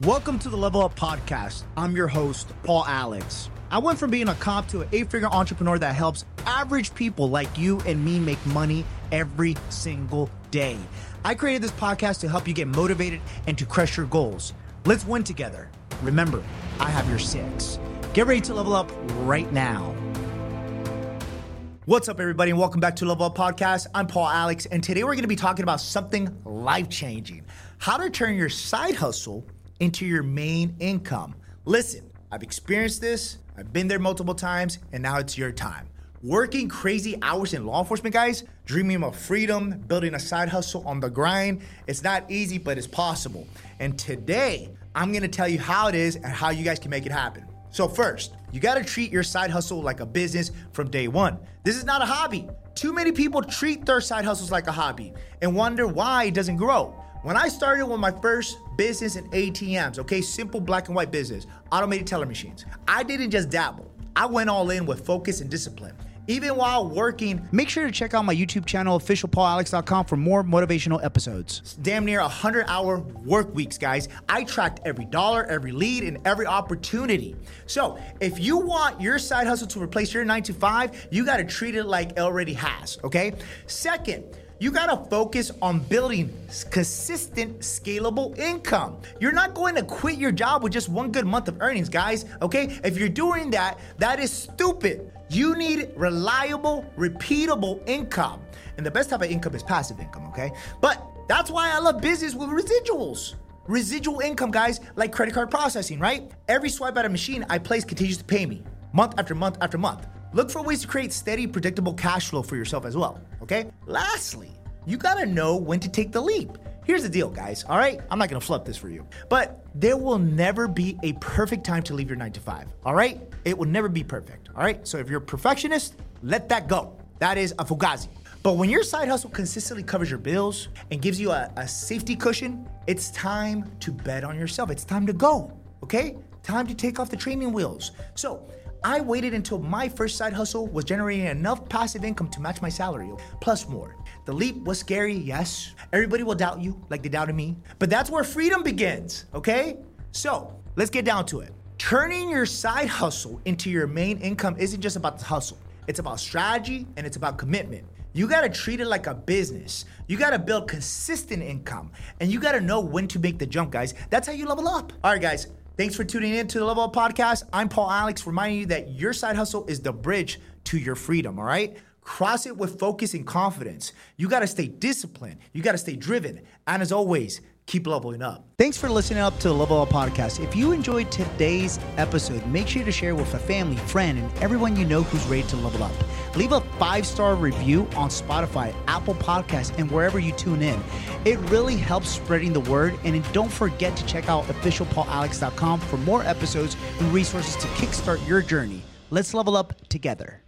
Welcome to the Level Up Podcast. I'm your host, Paul Alex. I went from being a cop to an 8-figure entrepreneur that helps average people like you and me make money every single day. I created this podcast to help you get motivated and to crush your goals. Let's win together. Remember, I have your 6. Get ready to level up right now. What's up, everybody, and welcome back to Level Up Podcast. I'm Paul Alex, and today we're going to be talking about something life-changing. How to turn your side hustle into your main income. Listen, I've experienced this, I've been there multiple times, and now it's your time. Working crazy hours in law enforcement, guys, dreaming of freedom, building a side hustle on the grind. It's not easy, but it's possible. And today, I'm gonna tell you how it is and how you guys can make it happen. So first, you gotta treat your side hustle like a business from day one. This is not a hobby. Too many people treat their side hustles like a hobby and wonder why it doesn't grow. When I started with my first business in ATMs, okay, simple black and white business, automated teller machines, I didn't just dabble. I went all in with focus and discipline. Even while working, make sure to check out my YouTube channel, officialpaulalex.com, for more motivational episodes. Damn near 100-hour work weeks, guys. I tracked every dollar, every lead, and every opportunity. So if you want your side hustle to replace your 9-to-5, you gotta treat it like it already has, okay? Second, you gotta focus on building consistent, scalable income. You're not going to quit your job with just one good month of earnings, guys, okay? If you're doing that, that is stupid. You need reliable, repeatable income. And the best type of income is passive income, okay? But that's why I love business with residuals. Residual income, guys, like credit card processing, right? Every swipe at a machine I place continues to pay me month after month after month. Look for ways to create steady, predictable cash flow for yourself as well, okay? Lastly, you gotta know when to take the leap. Here's the deal, guys, all right? I'm not gonna flub this for you, but there will never be a perfect time to leave your 9-to-5, all right? It will never be perfect, all right? So if you're a perfectionist, let that go. That is a fugazi. But when your side hustle consistently covers your bills and gives you a safety cushion, it's time to bet on yourself. It's time to go, okay? Time to take off the training wheels. So I waited until my first side hustle was generating enough passive income to match my salary, plus more. The leap was scary, yes. Everybody will doubt you like they doubted me, but that's where freedom begins, okay? So let's get down to it. Turning your side hustle into your main income isn't just about the hustle. It's about strategy and it's about commitment. You gotta treat it like a business. You gotta build consistent income and you gotta know when to make the jump, guys. That's how you level up. All right, guys. Thanks for tuning in to the Level Up Podcast. I'm Paul Alex, reminding you that your side hustle is the bridge to your freedom, all right? Cross it with focus and confidence. You gotta stay disciplined. You gotta stay driven. And as always, keep leveling up. Thanks for listening up to the Level Up Podcast. If you enjoyed today's episode, make sure to share with a family, friend, and everyone you know who's ready to level up. Leave a 5-star review on Spotify, Apple Podcasts, and wherever you tune in. It really helps spreading the word. And don't forget to check out officialpaulalex.com for more episodes and resources to kickstart your journey. Let's level up together.